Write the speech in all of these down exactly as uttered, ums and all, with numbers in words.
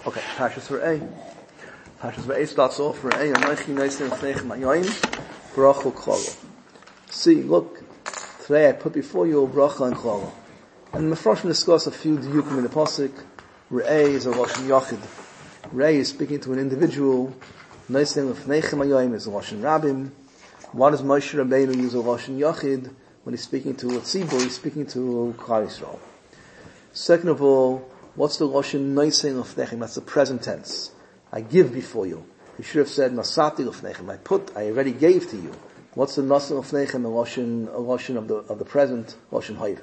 Okay, Parshas Re'eh. Parshas Re'eh starts off, Re'eh, Anochi Neisem Fneichem Hayoim, Bracha Klala. See, look, today I put before you a bracha and klala. And the Mefrashim discuss a few diyukim in the pasuk. Re'eh is a Lashon Yachid. Re'eh is speaking to an individual. Neisem Fneichem Hayoim is a Lashon Rabim. Why does Moshe Rabbeinu use a Lashon Yachid when he's speaking to a tzibur? He's speaking to Klal Yisrael. Second of all, what's the Lashon Neisem Lefnechem? That's the present tense. I give before you. He should have said Nasati Lefnechem. I put, I already gave to you. What's the Nasa Lefnechem? A Lashon, a Lashon of the, of the present, Lashon Hayva.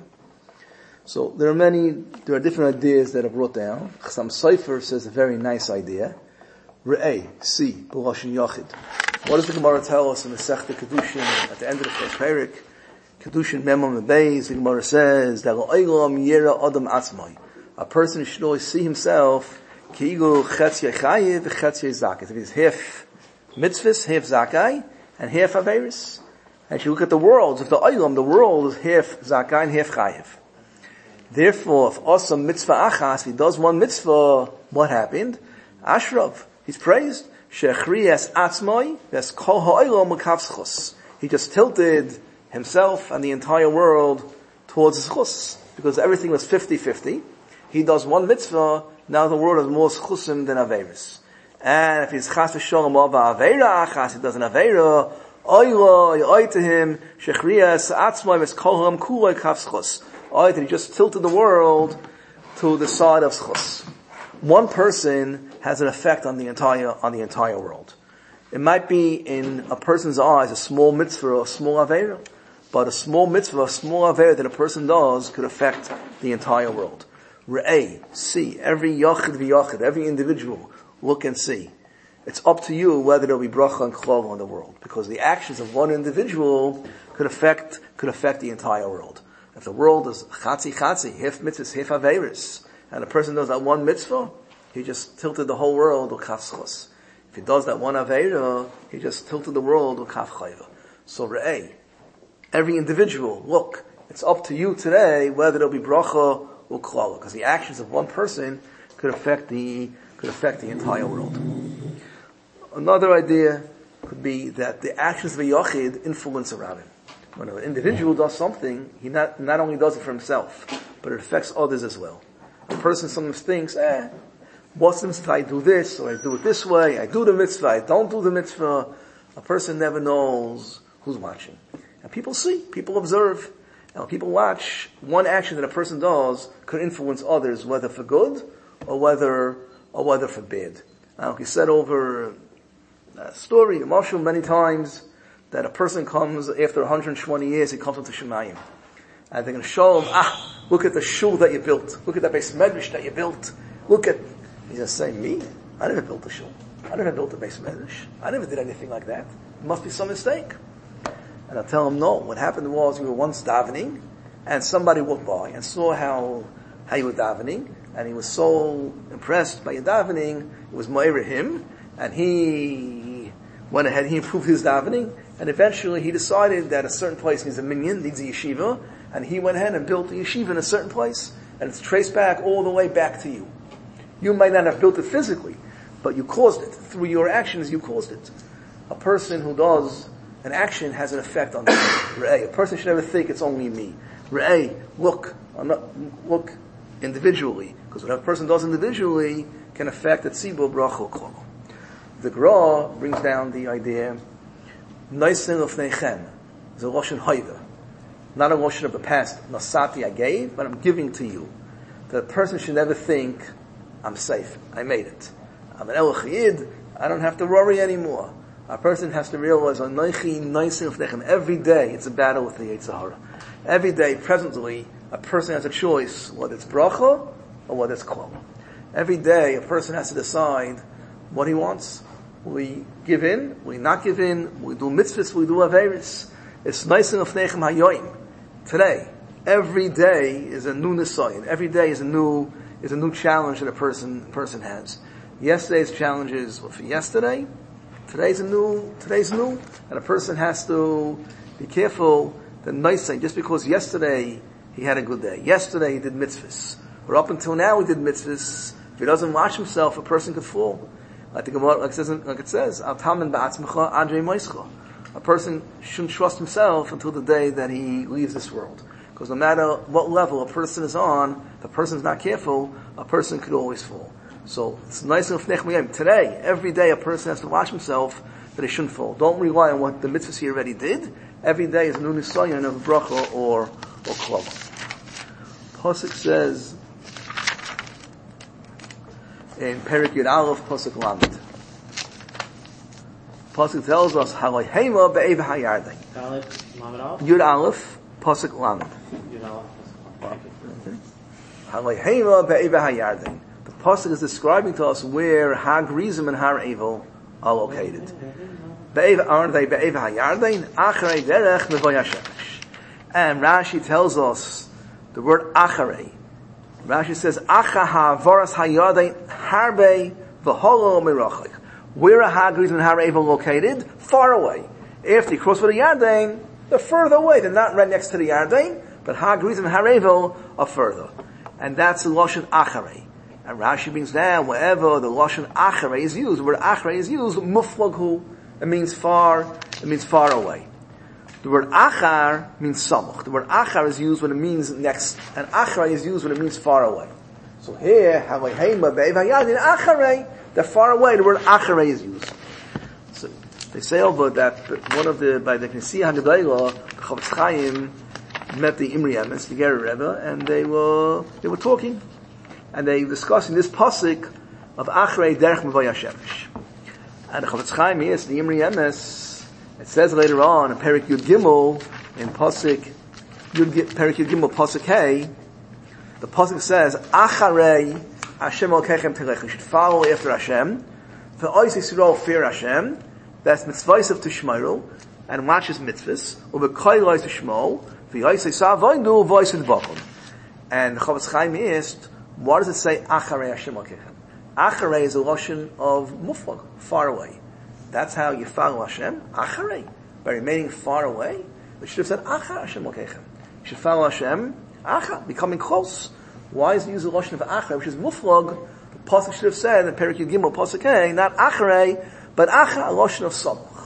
So there are many, there are different ideas that are brought down. Chassam Sofer says a very nice idea. Re'eh, see, B'Lashon Yachid. What does the Gemara tell us in the Sechta Kedushin at the end of the first parak? Kedushin Memam Beis, the Gemara says that L'olam Yera Adam Atzmai. A person should always see himself Ki'igu Chetzye Chayiv Chetzye Zakai. If he's half mitzvahs, half Zakai, and half Averis. And if you look at the worlds, if the Olam, the world is half Zakai and half Chayiv. Therefore, if also mitzvah achas, he does one mitzvah, what happened? Ashrav, he's praised. Shechriyas Atzmai, Ves Kol Ha'olam Mekavschus. He just tilted himself and the entire world towards his chus. Because everything was fifty-fifty. He does one mitzvah, now the world has more chusim than Averis. And if he's chas v'sholom of Aveira achas, he does an Aveira, oilo, oy to him, shechriyas atzmai ves kol ha'olam kuloi kavschus. Oy, he just tilted the world to the side of schus. One person has an effect on the entire, on the entire world. It might be in a person's eyes a small mitzvah or a small Aveira, but a small mitzvah, a small Aveira that a person does could affect the entire world. Re'eh, see, every yachid v'yachid, every individual, look and see. It's up to you whether there'll be bracha and klala in the world, because the actions of one individual could affect, could affect the entire world. If the world is chatzi chatzi, half mitzvahs, half averis, and a person does that one mitzvah, he just tilted the whole world with kaf schos. If he does that one aveira, he just tilted the world with kaf chayva. So re'eh, every individual, look, it's up to you today whether there'll be bracha or klala, because the actions of one person could affect the could affect the entire world. Another idea could be that the actions of a yachid influence around him. When an individual does something, he not not only does it for himself, but it affects others as well. A person sometimes thinks, eh, what's the mitzvah? I do this, or I do it this way, I do the mitzvah, I don't do the mitzvah. A person never knows who's watching. And people see, people observe. Now, people watch, one action that a person does could influence others, whether for good or whether or whether for bad. Now, he said over a story, a marshal many times, that a person comes after one hundred twenty years, he comes into Shemayim, and they're going to show him, ah, look at the shul that you built, look at that Beis Medrash that you built, look at. He's going to say, me? I never built a shul. I never built a Beis Medrash. I never did anything like that. It must be some mistake. And I'll tell him, no, what happened was we were once davening, and somebody walked by and saw how, how you were davening, and he was so impressed by your davening, it was moira him, and he went ahead, he improved his davening, and eventually he decided that a certain place needs a minyan, needs a yeshiva, and he went ahead and built a yeshiva in a certain place, and it's traced back all the way back to you. You might not have built it physically, but you caused it. Through your actions, you caused it. A person who does an action has an effect on them. Re'eh, a person should never think it's only me. Re'eh, look, I'm not, look individually, because what a person does individually can affect the tzibur bracha klal. The Gra brings down the idea, Neisem Lefnechem is a Lashon Hayva, not a Lashon of the past. Nasati I gave, but I'm giving to you. The person should never think, I'm safe, I made it. I'm an Elach Yid, I don't have to worry anymore. A person has to realize, every day it's a battle with the Yetzer Hara. Every day, presently, a person has a choice, whether it's bracha or whether it's klala. Every day, a person has to decide what he wants. Will we give in? Will we not give in? Will we do mitzvahs? Will we do averis? It's Neisem Lefnechem Hayoim. Today, every day is a new nisayon. Every day is a new is a new challenge that a person person has. Yesterday's challenges were for yesterday. Today's a new, today's new, and a person has to be careful that nice thing, just because yesterday he had a good day, yesterday he did mitzvahs, or up until now he did mitzvahs, If he doesn't watch himself, a person could fall. Like the Gemara, like it says, like it says, Al tamen ba'atzmecha adrei moischa. A person shouldn't trust himself until the day that he leaves this world. Because no matter what level a person is on, if a person's not careful, a person could always fall. So it's nice of today, every day a person has to watch himself that he shouldn't fall. Don't rely on what the mitzvahs he already did. Every day is a new nisayon of bracha or or klava. Pasuk says in Perik Yud Aleph Pasuk Lamed. Pasuk tells us Halay Hema be'ev hayardin. Yud Aleph Pasuk Lamed. Yud Aleph. Halay Hema be'ev hayardin. The Pasuk is describing to us where Har Gerizim and Har Evel are located. Be'ev are they be'ev hayardin? Acharei derech mevoy hashemesh. And Rashi tells us the word acharei. Rashi says acha ha'avaras hayardin harbe v'holo mirachik. Where are Har Gerizim and Har Evel located? Far away. After you cross with the Yarden, they're further away. They're not right next to the Yarden, but Har Gerizim and Har Evel are further. And that's the Lashon Acharei. And Rashi brings down wherever the Lashon Acharei is used, where Acharei is used, muflaghu, it means far, it means far away. The word Achar means samuch. The word Achar is used when it means next, and Acharei is used when it means far away. So here, Halay Hema be'ev hayardin Acharei, they're far away. The word acharei is used. So they say over that one of the by the Knesiyah Hagedayla, Chofetz Chaim met the Imri Emes, the Gerer Rebbe, and they were they were talking, and they were discussing this pasuk of acharei derech mevoy hashemesh. And the Chofetz Chaim is the Imri Emes. It says later on in Perik Yud Gimel in pasuk Yud Perik Yud Gimel pasuk Hey, the pasuk says acharei Hashem Elokechem Telech. You should follow after Hashem. For Ois Yisrael fear Hashem. That's mitzvahs of Tishmaru and watch His mitzvahs. Ubekoy Lois Tishmo. V'Ois Yisav Voindu Vois Yidbakum. And Chofetz Chaim is, what does it say? Acharei Hashem Elokechem. Acharei is a lotion of muflag, far away. That's how you follow Hashem. Acharei, by remaining far away. We should have said Achar Hashem Elokechem. You should follow Hashem. Achar, becoming close. Why is it used the lotion of acharei, which is muflog? The pasuk should have said in Perik Yud Gimel pasuk Hey, not acharei, but achar, a lotion of samuch.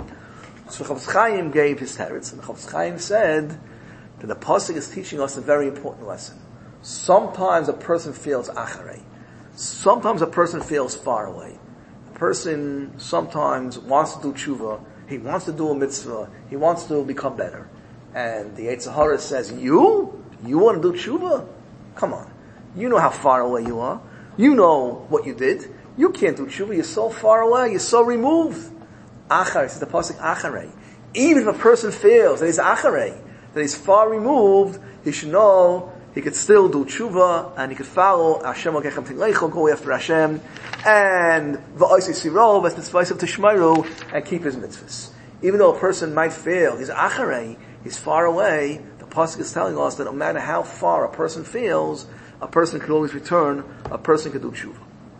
So Chofetz Chaim gave his teretz, and Chofetz Chaim said that the pasuk is teaching us a very important lesson. Sometimes a person feels acharei. Sometimes a person feels far away. A person sometimes wants to do tshuva. He wants to do a mitzvah. He wants to become better. And the Yetzer Hara says, you? You want to do tshuva? Come on. You know how far away you are. You know what you did. You can't do tshuva. You're so far away. You're so removed. Achar, it's the pasuk acharei. Even if a person feels that he's acharei, that he's far removed, he should know he could still do tshuva and he could follow Hashem Elokechem Tileichu, go after Hashem, and v'ois yisrael, that's the mitzvahs of Tishmaru, and keep his mitzvahs. Even though a person might feel he's acharei, he's far away, the pasuk is telling us that no matter how far a person feels, a person can always return, a person can do tshuva.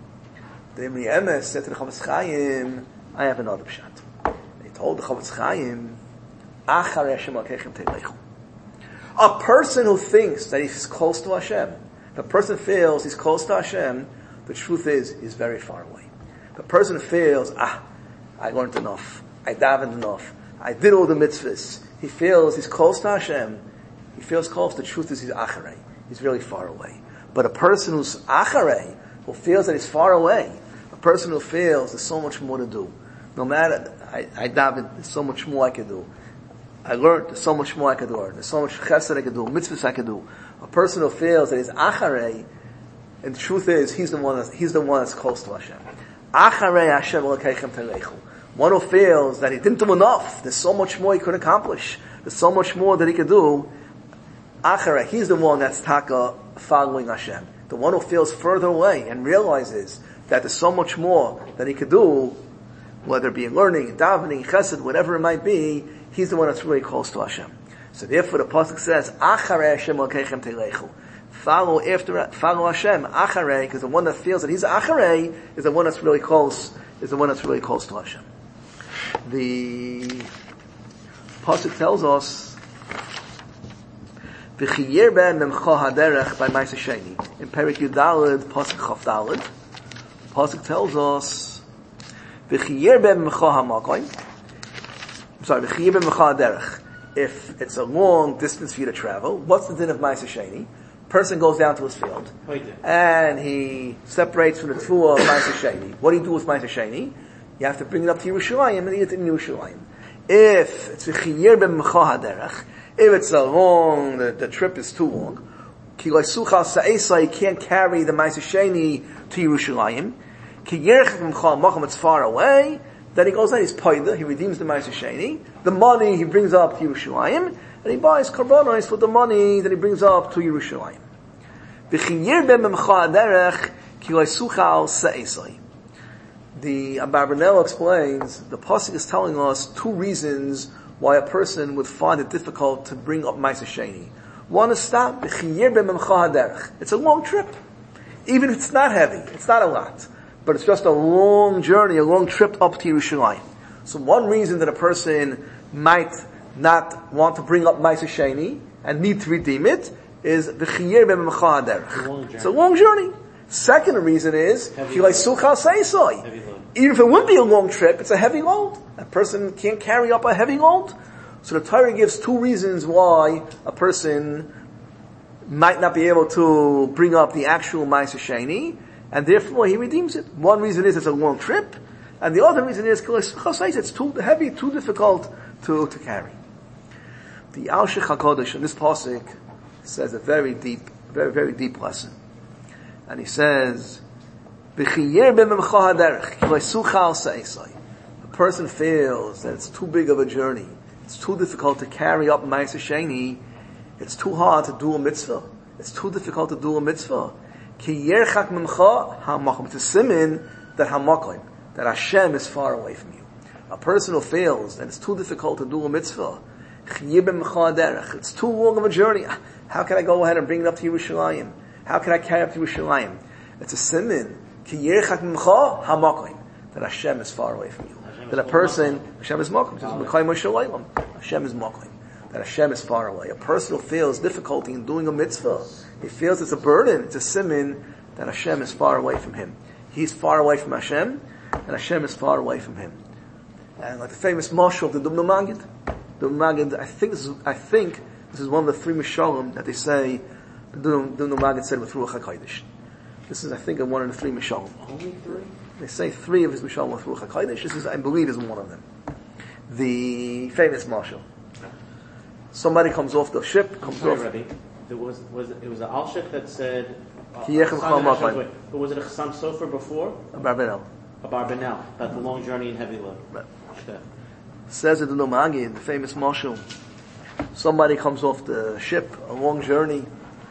The Imri Emes said to the Chofetz Chaim, I have another pshat. They told the Chofetz Chaim, Acharei Hashem Elokechem Tileichu. A person who thinks that he's close to Hashem, if a person feels he's close to Hashem, the truth is, he's very far away. If a person feels, ah, I learned enough, I davened enough, I did all the mitzvahs, he feels he's close to Hashem, he feels close, the truth is he's acharei, he's really far away. But a person who's acharei, who feels that he's far away, a person who feels there's so much more to do, no matter, I, I davened, there's so much more I can do, I learned there's so much more I could learn. There's so much chesed I could do, mitzvahs I could do. A person who feels that he's acharei, and the truth is, he's the one that's, he's the one that's close to Hashem. Acharei Hashem Elokechem Tileichu. One who feels that he didn't do enough. There's so much more he could accomplish. There's so much more that he could do. Acharei, he's the one that's taka following Hashem. The one who feels further away and realizes that there's so much more that he could do, whether it be in learning, davening, chesed, whatever it might be, he's the one that's really close to Hashem. So therefore the pasuk says, Acharei Hashem Elokechem Tileichu. Follow after, follow Hashem, Acharei, because the one that feels that he's Acharei is the one that's really close, is the one that's really close to Hashem. The pasuk tells us, V'chiyir ben memcha haderech by Ma'aseh Sheni. in Perik Yudalid, Pasuk Chaf Dalid. Pasuk tells us, V'chiyir ben mecha hamakoin. I'm sorry, V'chiyir ben mecha derech. If it's a long distance for you to travel, what's the din of Ma'aseh Sheni? Person goes down to his field, and he separates from the tefillah of Ma'aseh Sheni. What do you do with Ma'aseh Sheni? You have to bring it up to Yerushalayim and eat it in Yerushalayim. If it's v'chiyir ben mecha haderech, if it's a long, the, the trip is too long, ki loisuchal sa'esa, you can't carry the Ma'aseh Sheni to Yerushalayim. Ki yerchak mecha macham, it's far away. Then he goes there, he's paida, he redeems the Ma'aseh Sheni. The money he brings up to Yerushalayim, and he buys karbanos with the money that he brings up to Yerushalayim. V'chiyir ben mecha haderech, ki loisuchal sa'esa. The Abarbanel explains, the pasuk is telling us two reasons why a person would find it difficult to bring up Ma'aseh Sheni. One is stop, it's a long trip. Even if it's not heavy, it's not a lot. But it's just a long journey, a long trip up to Yerushalayim. So one reason that a person might not want to bring up Ma'aseh Sheni and need to redeem it is it's a long journey. Second reason is, even if it wouldn't be a long trip, it's a heavy load. A person can't carry up a heavy load. So the Torah gives two reasons why a person might not be able to bring up the actual Ma'aseh Sheni, and therefore he redeems it. One reason is it's a long trip, and the other reason is it's too heavy, too difficult to, to carry. The Al Shech HaKodesh in this pasuk says a very deep, very, very deep lesson. And he says, a person feels that it's too big of a journey, it's too difficult to carry up Ma'aseh Sheni, it's too hard to do a mitzvah, it's too difficult to do a mitzvah. It's a simin that hamakoim, that Hashem is far away from you. A person who feels that it's too difficult to do a mitzvah, it's too long of a journey, how can I go ahead and bring it up to Yerushalayim? How can I carry up to Yerushalayim? It's a simin, that Hashem is far away from you. That a person, Hashem is makom, Hashem is makom. That Hashem is far away. A person who feels difficulty in doing a mitzvah, he feels it's a burden, it's a simin, that Hashem is far away from him. He's far away from Hashem, and Hashem is far away from him. And like the famous mashal of the Dumno Magid, the Magid, I think this is, I think this is one of the three mishalim that they say, the Dumno Magid said with Ruach HaKodesh. This is, I think, one of the three mishalim. Only three? They say three of his mishalim with Ruach HaKodesh. This is, I believe, is one of them. The famous mashal. Somebody comes off the ship, comes sorry, off. Rabbi. There was, was it, it was an Al-Shech that said, uh, Ki yechem chal Hashem, wait, but was it a Chassam Sofer before? Abarbanel. A Barbanel, about the long journey in heavy load. Right. Okay. Says it in the Magid, the famous mashal. Somebody comes off the ship, a long journey,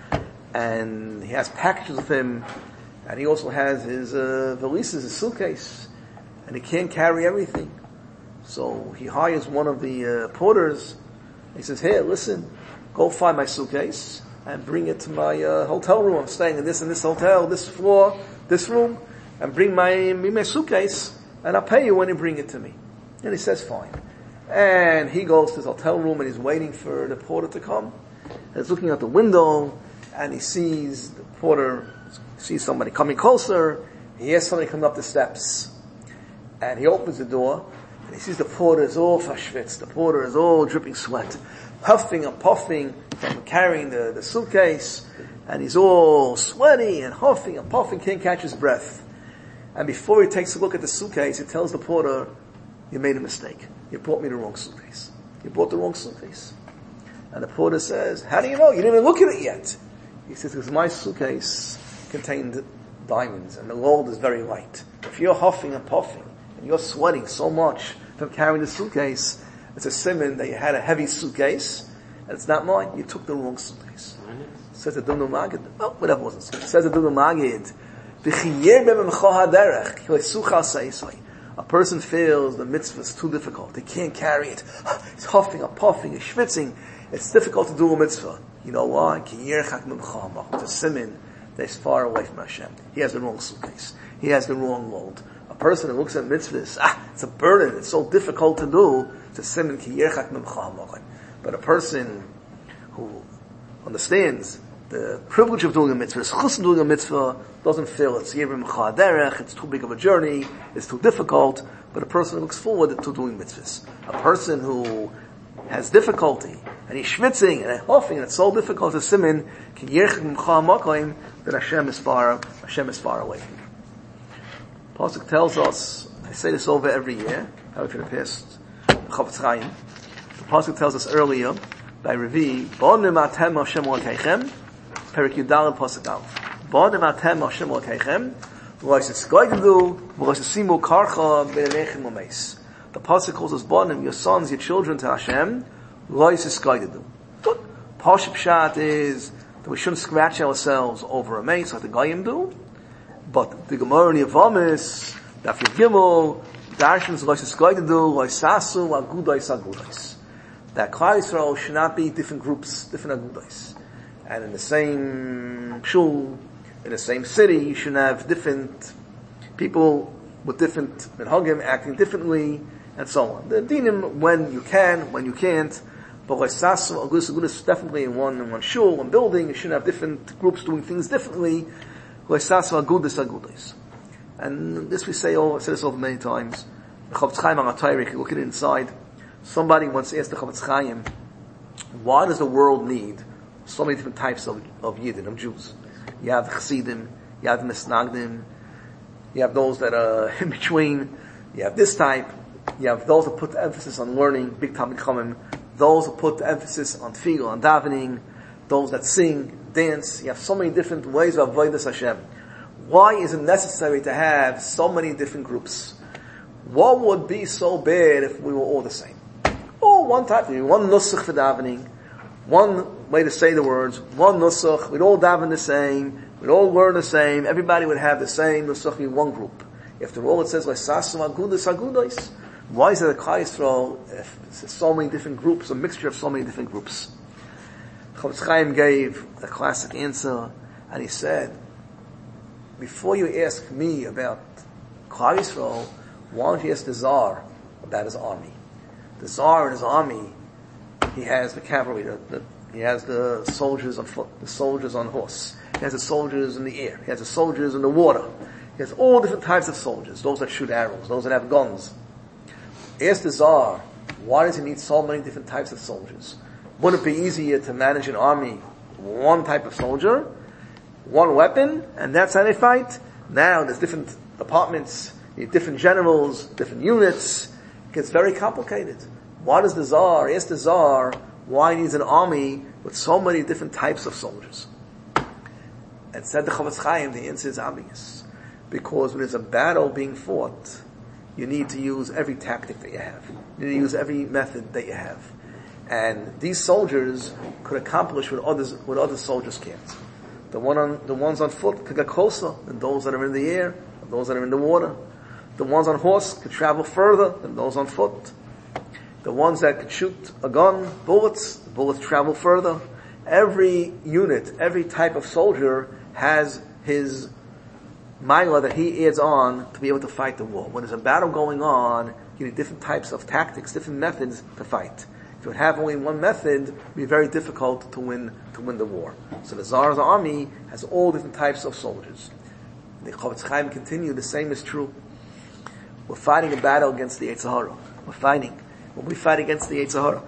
and he has packages with him, and he also has his uh, valises, his suitcase, and he can't carry everything. So he hires one of the uh, porters. He says, "Here, listen, go find my suitcase and bring it to my uh, hotel room. I'm staying in this and this hotel, this floor, this room, and bring my bring my suitcase, and I'll pay you when you bring it to me." And he says, "Fine." And he goes to his hotel room and he's waiting for the porter to come. And he's looking out the window and he sees the porter sees somebody coming closer. He hears somebody coming up the steps, and he opens the door. And he sees the porter is all fashvitz. The porter is all dripping sweat, huffing and puffing from carrying the, the suitcase. And he's all sweaty and huffing and puffing, can't catch his breath. And before he takes a look at the suitcase, he tells the porter, "You made a mistake. You brought me the wrong suitcase. You brought the wrong suitcase." And the porter says, "How do you know? You didn't even look at it yet." He says, "Because my suitcase contained diamonds and the load is very light. If you're huffing and puffing, and you're sweating so much from carrying the suitcase, it's a siman that you had a heavy suitcase, and it's not mine. You took the wrong suitcase." Says the Dumno Magid, well, whatever wasn't said. Says the Dumno Magid, a person feels the mitzvah is too difficult. They can't carry it. He's huffing and puffing, he's schwitzing. It's difficult to do a mitzvah. You know why? It's a siman that is far away from Hashem. He has the wrong suitcase. He has the wrong load. A person who looks at mitzvahs, ah, it's a burden, it's so difficult to do, it's a siman ki yerchak mimcha. But a person who understands the privilege of doing a mitzvah, the schus of doing a mitzvah, doesn't feel it's yibrim chaderech, it's too big of a journey, it's too difficult, but a person looks forward to doing mitzvahs. A person who has difficulty, and he's schwitzing, and huffing, and it's so difficult to simin, ki yerchik mimcha makoim, that Hashem is far, Hashem is far away. Pasuk tells us, I say this over every year, how for the past, Chofetz Chaim. The Pasuk tells us earlier, by Revi, Ba'odim atem Hashem Elokeichem, Perik Yudal Pasuk Aleph. Ba'odim atem Hashem Elokeichem, V'lois etzgoydedu, V'lois esimu karcha be'enechem u'meis. The Pasuk calls us Ba'odim, your sons, your children to Hashem, V'lois etzgoydedu. Good. Pasuk Pshat is that we shouldn't scratch ourselves over a mace like the Goyim do, but the Gemara in Yavamis, Daf Yud Gimel, Darshans V'lois etzgoydedu, V'lois sasu, Agudais Agudais. That Klal Yisrael should not be different groups, different agudais. And in the same shul, in the same city, you should have different people with different minhagim acting differently, and so on. The dinim when you can, when you can't, but Laisasu, agudis, agudis, definitely in one, in one shul, one building, you shouldn't have different groups doing things differently. Laisasu, agudis, agudis. And this we say, oh, I said this over many times. The Chofetz Chaim on HaTorah, you look at it inside. Somebody once asked the Chofetz Chaim, why does the world need so many different types of, of Yidden, of Jews? You have the Chassidim, you have the Misnagdim, you have those that are in between, you have this type, you have those that put the emphasis on learning, big Talmid Chacham, those that put the emphasis on tefillah, on davening, those that sing, dance. You have so many different ways of avodas Hashem. Why is it necessary to have so many different groups? What would be so bad if we were all the same? Oh, one type, one nusach for davening, one way to say the words, one nusach, we'd all daven the same, we'd all learn the same, everybody would have the same nusach in one group. After all, it says, why is it a Klal Yisrael if there's so many different groups, a mixture of so many different groups? Chofetz Chaim gave a classic answer, and he said, before you ask me about Klal Yisrael, why don't you ask the Tsar about his army? The Tsar and his army, he has the cavalry, the, the, he has the soldiers on foot, the soldiers on horse, he has the soldiers in the air, he has the soldiers in the water, he has all different types of soldiers, those that shoot arrows, those that have guns. Ask the Tsar, why does he need so many different types of soldiers? Wouldn't it be easier to manage an army, one type of soldier, one weapon, and that's how they fight? Now there's different departments, you have different generals, different units. It gets very complicated. Why does the Tsar, ask the Tsar, why he needs an army with so many different types of soldiers? And said the Chofetz Chaim, the answer is obvious. Because when there's a battle being fought, you need to use every tactic that you have. You need to use every method that you have. And these soldiers could accomplish what others, what other soldiers can't. The one on, the ones on foot could get closer than those that are in the air, than those that are in the water. The ones on horse could travel further than those on foot. The ones that could shoot a gun, bullets, the bullets travel further. Every unit, every type of soldier has his milah that he adds on to be able to fight the war. When there's a battle going on, you need different types of tactics, different methods to fight. If you would have only one method, it would be very difficult to win, to win the war. So the Tsar's army has all different types of soldiers. The Chofetz Chaim continue, the same is true. We're fighting a battle against the Yetzer Hara. We're fighting. When we fight against the Yetzer Hara,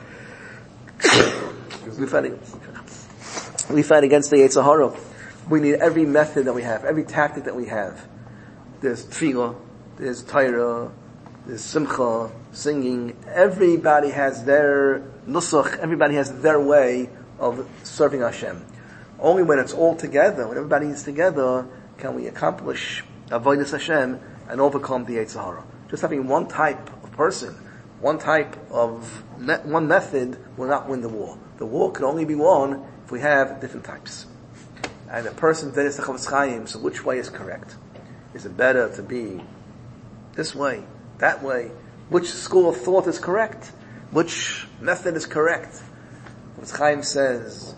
we fight, we fight against the Yetzer Hara. We need every method that we have, every tactic that we have. There's tefillah, there's Torah, there's simcha, singing. Everybody has their nusach, everybody has their way of serving Hashem. Only when it's all together, when everybody is together, can we accomplish avodas Hashem and overcome the Yetzer Hara. Just having one type of person, one type of, me- one method will not win the war. The war can only be won if we have different types. And a person then is the Chofetz Chaim, so which way is correct? Is it better to be this way, that way? Which school of thought is correct? Which method is correct? Chofetz Chaim says,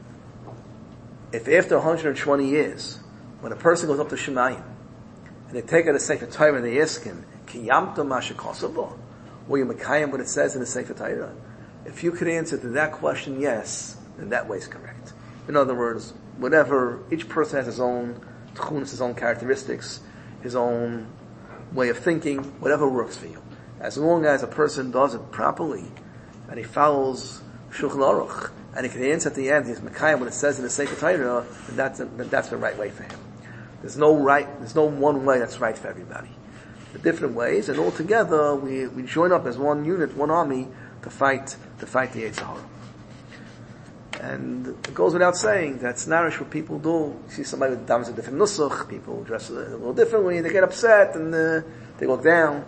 if after one hundred twenty years, when a person goes up to Shemayim, and they take out a Sefer Torah and they ask him, Kiyamta Mashakosabo? Will you Mekayim what it says in the Sefer Torah? If you could answer to that question yes, then that way is correct. In other words, whatever, each person has his own tchunas, his own characteristics, his own way of thinking, whatever works for you. As long as a person does it properly, and he follows Shulchan Aruch, and he can answer at the end, he's Mekayim, when it says in the Sefer Torah, then that's, then that's the right way for him. There's no right, there's no one way that's right for everybody. The different ways, and all together, we, we join up as one unit, one army, to fight, to fight the Yetzer Hara. And it goes without saying, that's nourish what people do. You see somebody with damas a different nusach, people dress a little differently, they get upset, and uh, they look down.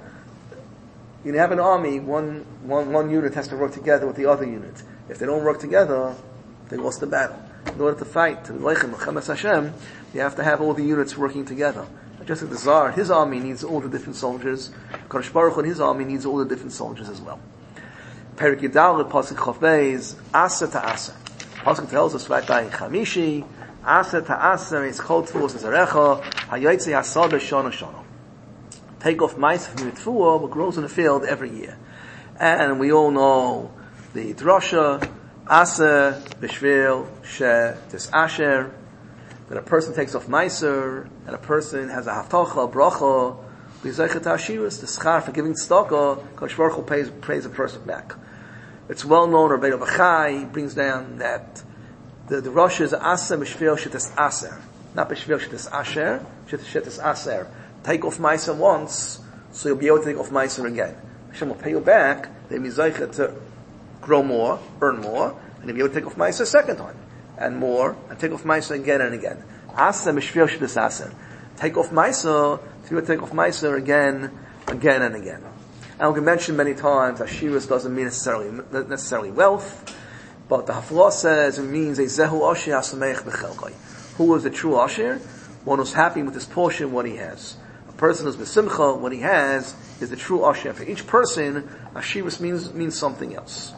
You have an army, one, one, one unit has to work together with the other unit. If they don't work together, they lost the battle. In order to fight, to leichem, l'chemes Hashem, you have to have all the units working together. Just like the Tsar, his army needs all the different soldiers. Kadosh Baruch Hu, his army needs all the different soldiers as well. Perik Yidal, Pasuk Chof Beis, Asa Ta'asa. Pasuk tells us right by Chamishi, Asa Ta'asa, it's called Tfuos Zarecha, Hayotzi Asad Shana Shana. Take off mice from the tfuah, what grows in the field every year. And we all know the drasha, Asa B'Shvil She Tis Asher, that a person takes off meiser, and a person has a haftacha, a bracha, b'zaychet ha'ashirus, the schar for giving tzedakah, Kadosh Baruch Hu pays, pays a person back. It's well known, Rabbi Bachai brings down that the, the Rosh is Asa b'shvil shetes aser, not b'shvil shetes asher, shetes aser. Take off meiser once, so you'll be able to take off meiser again. Hashem will pay you back, they'll be zaychet to grow more, earn more, and you'll be able to take off meiser a second time. And more, and take off Meiser again and again. Asa mishvil sh'des aser. Take off Meiser, so you take off Meiser again, again and again. And we can mention many times, Ashiras doesn't mean necessarily, necessarily wealth, but the Haflah says it means a Zehu Asher Asameich B'chelkai. Who is the true Asher? One who's happy with his portion, what he has. A person who's B'simcha, what he has, is the true Asher. For each person, Ashiras means, means something else.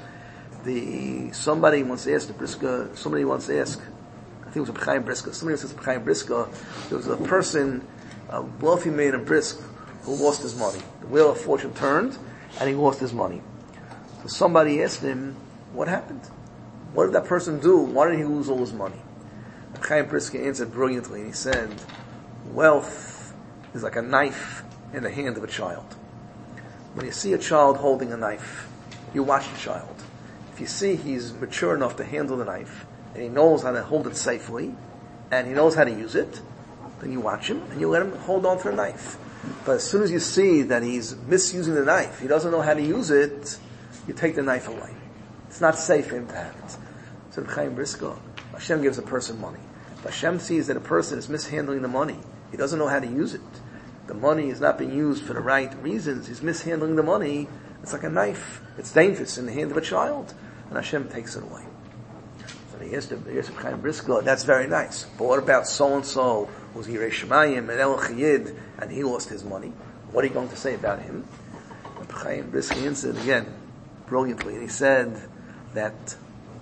The, somebody once asked the Briska, somebody once asked, I think it was a B'chaim Briska, somebody says B'chaim Briska, there was a person, a wealthy man in Brisk, who lost his money. The wheel of fortune turned, and he lost his money. So somebody asked him, what happened? What did that person do? Why did he lose all his money? B'chaim Briska answered brilliantly, and he said, wealth is like a knife in the hand of a child. When you see a child holding a knife, you watch the child. If you see he's mature enough to handle the knife, and he knows how to hold it safely, and he knows how to use it, then you watch him, and you let him hold on to the knife. But as soon as you see that he's misusing the knife, he doesn't know how to use it, you take the knife away. It's not safe for him to have it. So Chaim Briska, Hashem gives a person money. But Hashem sees that a person is mishandling the money. He doesn't know how to use it. The money is not being used for the right reasons. He's mishandling the money. It's like a knife. It's dangerous in the hand of a child. And Hashem takes it away. So he asked him, Chaim Briska, that's very nice. But what about so-and-so who's Yirei Shemayim and El Chayid, and he lost his money? What are you going to say about him? And Chaim Briska answered again, brilliantly. And he said that,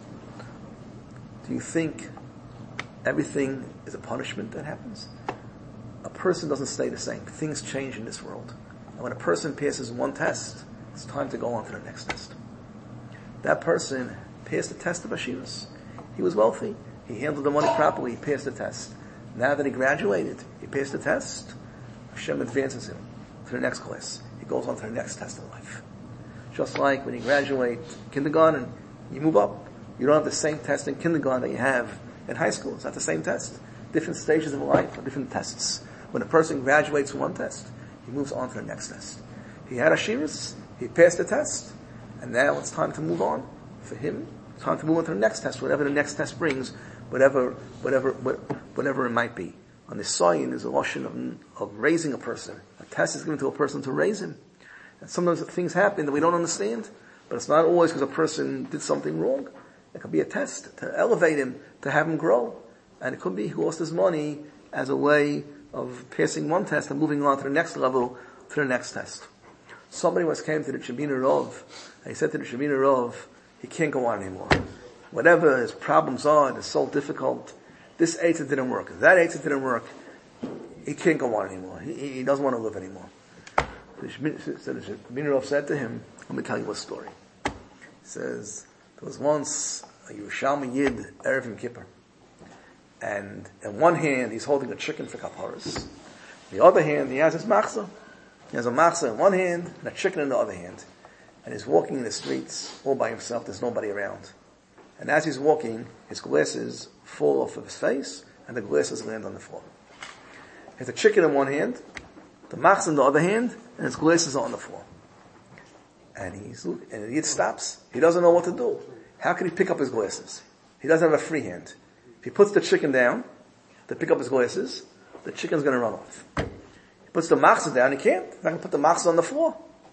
do you think everything is a punishment that happens? A person doesn't stay the same. Things change in this world. And when a person passes one test, it's time to go on to the next test. That person passed the test of Ashiras. He was wealthy. He handled the money properly. He passed the test. Now that he graduated, he passed the test. Hashem advances him to the next class. He goes on to the next test in life. Just like when you graduate kindergarten, you move up. You don't have the same test in kindergarten that you have in high school. It's not the same test. Different stages of life are different tests. When a person graduates from one test, he moves on to the next test. He had Ashiras, he passed the test, and now it's time to move on. For him, it's time to move on to the next test, whatever the next test brings, whatever, whatever, whatever it might be. On the Sayin is a lotion of, of raising a person. A test is given to a person to raise him. And sometimes things happen that we don't understand, but it's not always because a person did something wrong. It could be a test to elevate him, to have him grow. And it could be he lost his money as a way of passing one test and moving on to the next level, to the next test. Somebody once came to the Shabina Rov, and he said to the Shabina Rov, he can't go on anymore. Whatever his problems are, it's so difficult. This eitzah didn't work. That eitzah didn't work. He can't go on anymore. He, he doesn't want to live anymore. So the Shabina Rov said to him, let me tell you a story. He says, there was once a Yerushalmi Yid, Erev Yom Kippur. And in one hand, he's holding a chicken for kaparas. The other hand, he has his machzah. He has a machzah in one hand and a chicken in the other hand. And he's walking in the streets all by himself. There's nobody around. And as he's walking, his glasses fall off of his face and the glasses land on the floor. He has a chicken in one hand, the machzah in the other hand, and his glasses are on the floor. And he's looking, and he stops. He doesn't know what to do. How can he pick up his glasses? He doesn't have a free hand. If he puts the chicken down to pick up his glasses, the chicken's going to run off. He puts the machzah down, he can't. He's not going to put the machzah on the floor.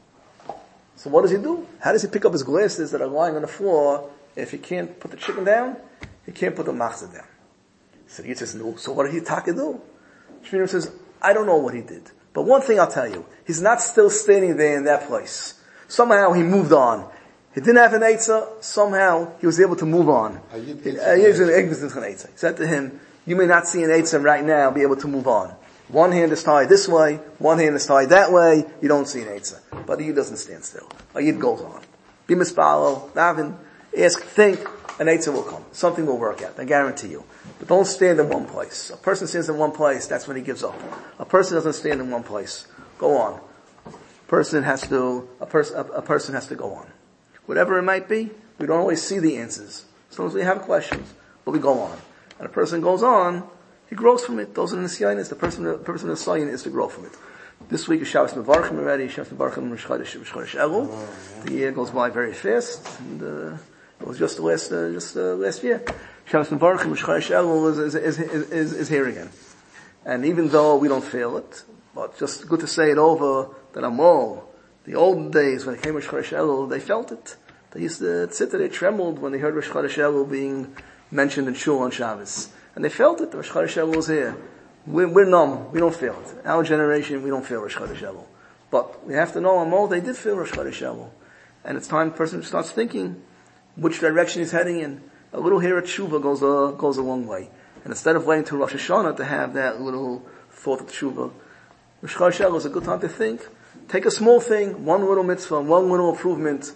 So what does he do? How does he pick up his glasses that are lying on the floor if he can't put the chicken down? He can't put the machzah down. So he says, no. So what did he taka do? Shmuel says, I don't know what he did. But one thing I'll tell you, he's not still standing there in that place. Somehow he moved on. He didn't have an eitzah, somehow he was able to move on. He, uh, he said to him, you may not see an eitzah right now, be able to move on. One hand is tied this way, one hand is tied that way, you don't see an eitzah. But he doesn't stand still. A yid goes on. Be mispalo, daven, ask, think, an eitzah will come. Something will work out, I guarantee you. But don't stand in one place. A person stands in one place, that's when he gives up. A person doesn't stand in one place. Go on. A person has to, a person, a, a person has to go on. Whatever it might be, we don't always see the answers. Sometimes we have questions, but we go on. And a person goes on, he grows from it. Those are the nisyanis. The person, the person of the nisyan is to grow from it. This week is Shabbos Mevarchim already. Shabbos Mevarchim Rosh Chodesh Elul. The year goes by very fast, and uh, it was just the last, uh, just uh, last year. Shabbos Mevarchim Rosh Chodesh Elul is, is, is, is, is here again. And even though we don't feel it, but just good to say it over that Amol, the old days when it came Rosh Chodesh Elul, they felt it. They used to sit there, they trembled when they heard Rosh Chodesh Elul being mentioned in Shul on Shabbos. And they felt it, the Rosh Chodesh Elul is here. We're, we're numb, we don't feel it. Our generation, we don't feel Rosh Chodesh Elul. But we have to know, Amol, they did feel Rosh Chodesh Elul. And it's time the person starts thinking which direction he's heading in. A little here at Tshuva goes a, goes a long way. And instead of waiting to Rosh Hashanah to have that little thought of Tshuva, Rosh Chodesh Elul is a good time to think. Take a small thing, one little mitzvah, one little improvement.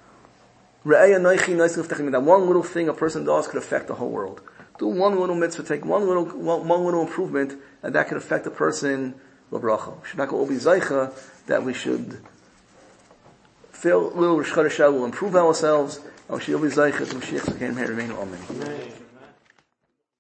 That one little thing a person does could affect the whole world. Do one little mitzvah, take one little, one, one little improvement, and that could affect a person, l'bracha. We should not all be zaycha, that we should feel little Rosh Chodesh Elul, will improve ourselves, and we should all be zaycha to Mashiach Tzidkeinu Meir Remeinu. Amen.